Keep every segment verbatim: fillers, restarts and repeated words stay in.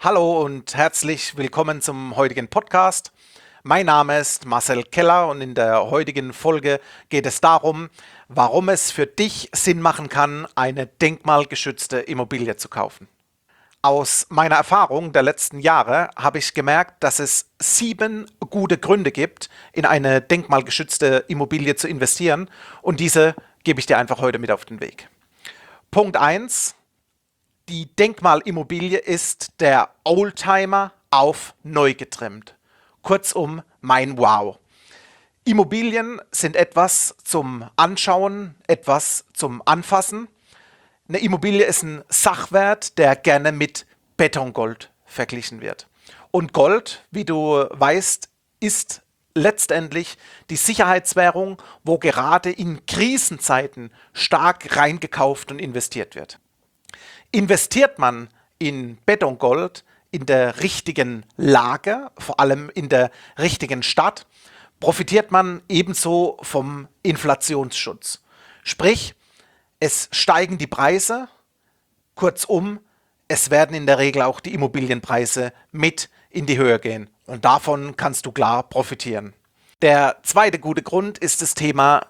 Hallo und herzlich willkommen zum heutigen Podcast. Mein Name ist Marcel Keller und in der heutigen Folge geht es darum, warum es für dich Sinn machen kann, eine denkmalgeschützte Immobilie zu kaufen. Aus meiner Erfahrung der letzten Jahre habe ich gemerkt, dass es sieben gute Gründe gibt, in eine denkmalgeschützte Immobilie zu investieren, und diese gebe ich dir einfach heute mit auf den Weg. Punkt eins. Die Denkmalimmobilie ist der Oldtimer auf neu getrimmt. Kurzum, mein Wow. Immobilien sind etwas zum Anschauen, etwas zum Anfassen. Eine Immobilie ist ein Sachwert, der gerne mit Betongold verglichen wird. Und Gold, wie du weißt, ist letztendlich die Sicherheitswährung, wo gerade in Krisenzeiten stark reingekauft und investiert wird. Investiert man in Betongold in der richtigen Lage, vor allem in der richtigen Stadt, profitiert man ebenso vom Inflationsschutz. Sprich, es steigen die Preise, kurzum, es werden in der Regel auch die Immobilienpreise mit in die Höhe gehen. Und davon kannst du klar profitieren. Der zweite gute Grund ist das Thema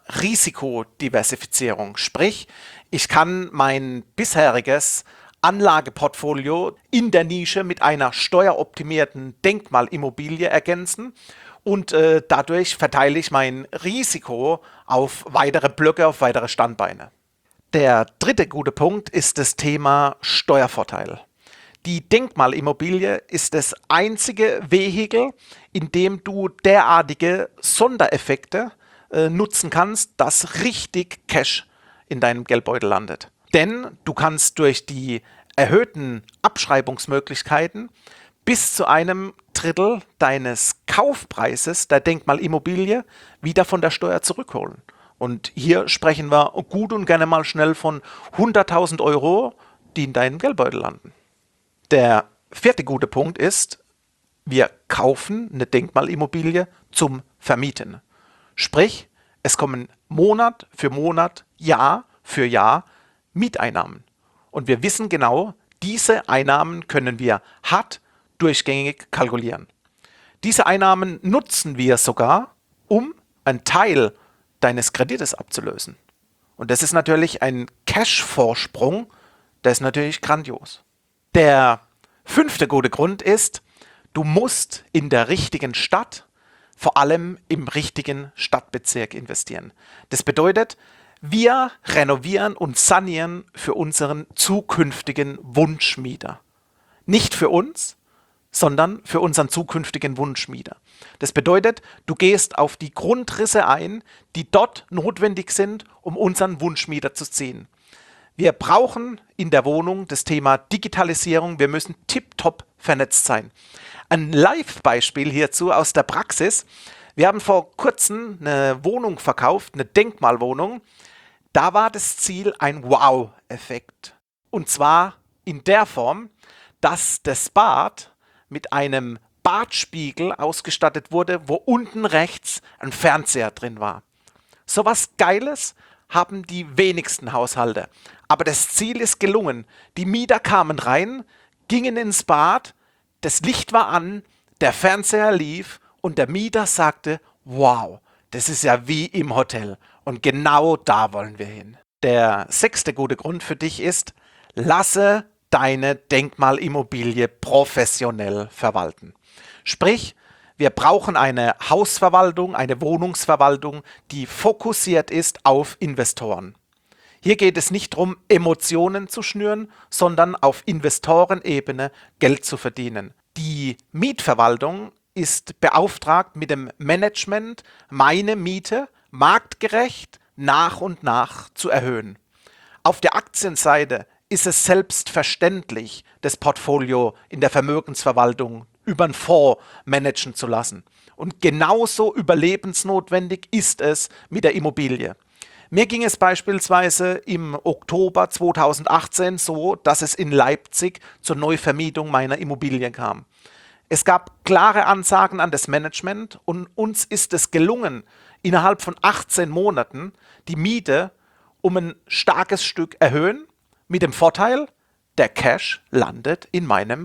Risikodiversifizierung. Sprich, ich kann mein bisheriges Anlageportfolio in der Nische mit einer steueroptimierten Denkmalimmobilie ergänzen und äh, dadurch verteile ich mein Risiko auf weitere Blöcke, auf weitere Standbeine. Der dritte gute Punkt ist das Thema Steuervorteil. Die Denkmalimmobilie ist das einzige Vehikel, in dem du derartige Sondereffekte äh, nutzen kannst, dass richtig Cash in deinem Geldbeutel landet. Denn du kannst durch die erhöhten Abschreibungsmöglichkeiten bis zu einem Drittel deines Kaufpreises der Denkmalimmobilie wieder von der Steuer zurückholen. Und hier sprechen wir gut und gerne mal schnell von hunderttausend Euro, die in deinem Geldbeutel landen. Der vierte gute Punkt ist, wir kaufen eine Denkmalimmobilie zum Vermieten. Sprich, es kommen Monat für Monat, Jahr für Jahr Mieteinnahmen. Und wir wissen genau, diese Einnahmen können wir hart durchgängig kalkulieren. Diese Einnahmen nutzen wir sogar, um einen Teil deines Kredites abzulösen. Und das ist natürlich ein Cash-Vorsprung, der ist natürlich grandios. Der fünfte gute Grund ist, du musst in der richtigen Stadt, vor allem im richtigen Stadtbezirk investieren. Das bedeutet, wir renovieren und sanieren für unseren zukünftigen Wunschmieter. Nicht für uns, sondern für unseren zukünftigen Wunschmieter. Das bedeutet, du gehst auf die Grundrisse ein, die dort notwendig sind, um unseren Wunschmieter zu ziehen. Wir brauchen in der Wohnung das Thema Digitalisierung. Wir müssen tiptop vernetzt sein. Ein Live-Beispiel hierzu aus der Praxis. Wir haben vor kurzem eine Wohnung verkauft, eine Denkmalwohnung. Da war das Ziel ein Wow-Effekt. Und zwar in der Form, dass das Bad mit einem Badspiegel ausgestattet wurde, wo unten rechts ein Fernseher drin war. So was Geiles haben die wenigsten Haushalte. Aber das Ziel ist gelungen. Die Mieter kamen rein, gingen ins Bad, das Licht war an, der Fernseher lief und der Mieter sagte, wow, das ist ja wie im Hotel. Und genau da wollen wir hin. Der sechste gute Grund für dich ist, lasse deine Denkmalimmobilie professionell verwalten. Sprich, wir brauchen eine Hausverwaltung, eine Wohnungsverwaltung, die fokussiert ist auf Investoren. Hier geht es nicht darum, Emotionen zu schnüren, sondern auf Investorenebene Geld zu verdienen. Die Mietverwaltung ist beauftragt mit dem Management, meine Miete marktgerecht nach und nach zu erhöhen. Auf der Aktienseite ist es selbstverständlich, das Portfolio in der Vermögensverwaltung über einen Fonds managen zu lassen. Und genauso überlebensnotwendig ist es mit der Immobilie. Mir ging es beispielsweise im Oktober zweitausendachtzehn so, dass es in Leipzig zur Neuvermietung meiner Immobilien kam. Es gab klare Ansagen an das Management und uns ist es gelungen, innerhalb von achtzehn Monaten die Miete um ein starkes Stück erhöhen, mit dem Vorteil, der Cash landet in meinem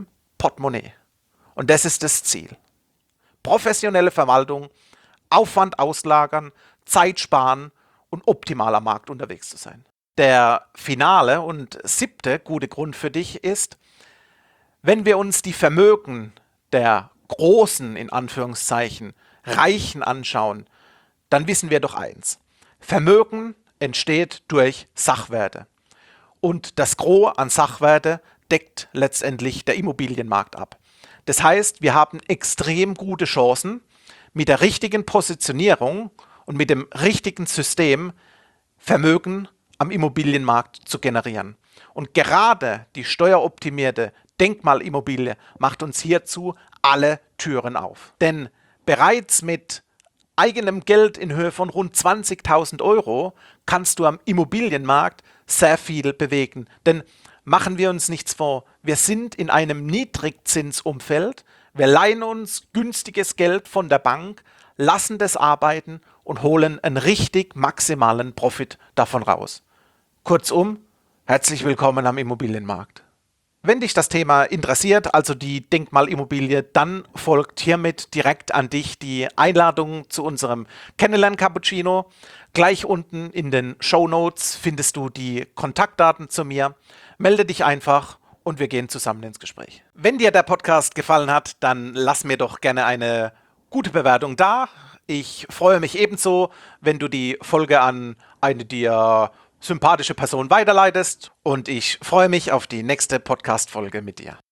Portemonnaie. Und das ist das Ziel. Professionelle Verwaltung, Aufwand auslagern, Zeit sparen und optimal am Markt unterwegs zu sein. Der finale und siebte gute Grund für dich ist, wenn wir uns die Vermögen der großen, in Anführungszeichen, Reichen anschauen, dann wissen wir doch eins. Vermögen entsteht durch Sachwerte. Und das Gros an Sachwerte deckt letztendlich der Immobilienmarkt ab. Das heißt, wir haben extrem gute Chancen, mit der richtigen Positionierung und mit dem richtigen System Vermögen am Immobilienmarkt zu generieren. Und gerade die steueroptimierte Denkmalimmobilie macht uns hierzu alle Türen auf. Denn bereits mit eigenem Geld in Höhe von rund zwanzigtausend Euro kannst du am Immobilienmarkt sehr viel bewegen. Denn machen wir uns nichts vor, wir sind in einem Niedrigzinsumfeld, wir leihen uns günstiges Geld von der Bank, lassen das arbeiten und holen einen richtig maximalen Profit davon raus. Kurzum, herzlich willkommen am Immobilienmarkt. Wenn dich das Thema interessiert, also die Denkmalimmobilie, dann folgt hiermit direkt an dich die Einladung zu unserem Kennenlern-Cappuccino. Gleich unten in den Shownotes findest du die Kontaktdaten zu mir. Melde dich einfach und wir gehen zusammen ins Gespräch. Wenn dir der Podcast gefallen hat, dann lass mir doch gerne eine gute Bewertung da. Ich freue mich ebenso, wenn du die Folge an eine dir sympathische Person weiterleitest und ich freue mich auf die nächste Podcast-Folge mit dir.